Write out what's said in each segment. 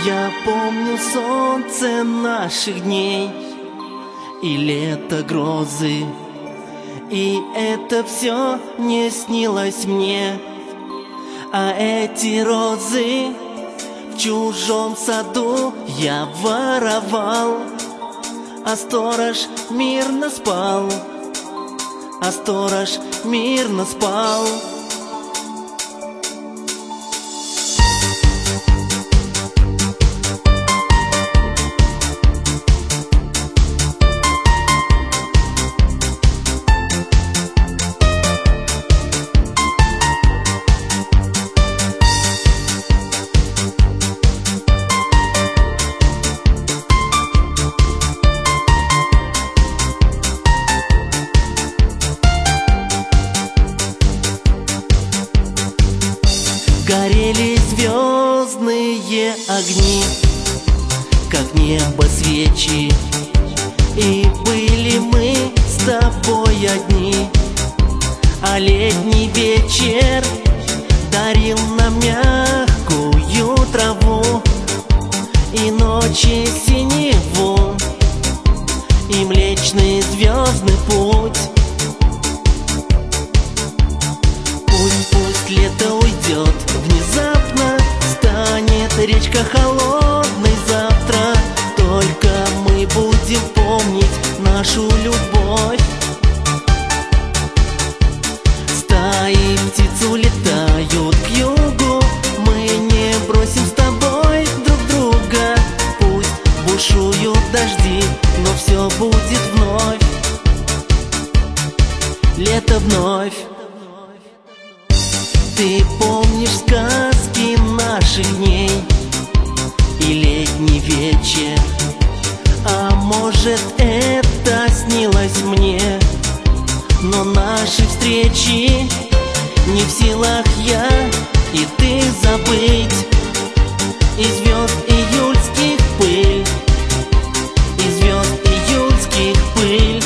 Я помню солнце наших дней и лето грозы, и это все не снилось мне. А эти розы в чужом саду я воровал, а сторож мирно спал, а сторож мирно спал. Горели звездные огни, как небо свечи, и были мы с тобой одни. А летний вечер дарил нам мягкую траву и ночи синеву, и млечный звездный путь. Пусть лето уйдет, внезапно станет речка холодной завтра. Только мы будем помнить нашу любовь. Стаи птиц улетают к югу, мы не бросим с тобой друг друга. Пусть бушуют дожди, но все будет вновь. Лето вновь. Ты помнишь сказки наших дней и летний вечер? А может, это снилось мне? Но наши встречи не в силах я и ты забыть. И звезд июльских пыль, и звезд июльских пыль.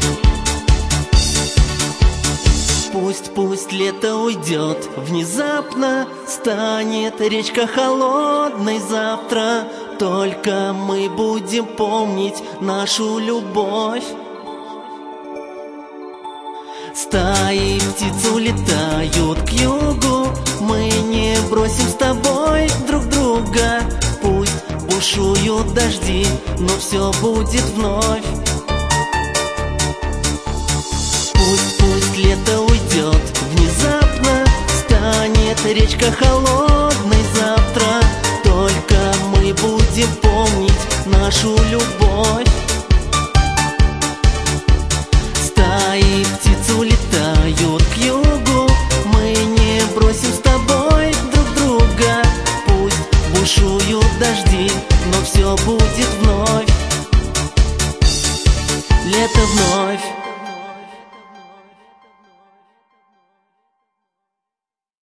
Пусть лето уйдет, внезапно станет речка холодной завтра. Только мы будем помнить нашу любовь. Стаи птиц улетают к югу, мы не бросим с тобой друг друга. Пусть бушуют дожди, но все будет вновь. Пусть лето уйдет, внезапно станет речка холодной завтра. Только мы будем помнить нашу любовь. Стаи птиц улетают к югу, мы не бросим с тобой друг друга. Пусть бушуют дожди, но все будет вновь. Лето вновь.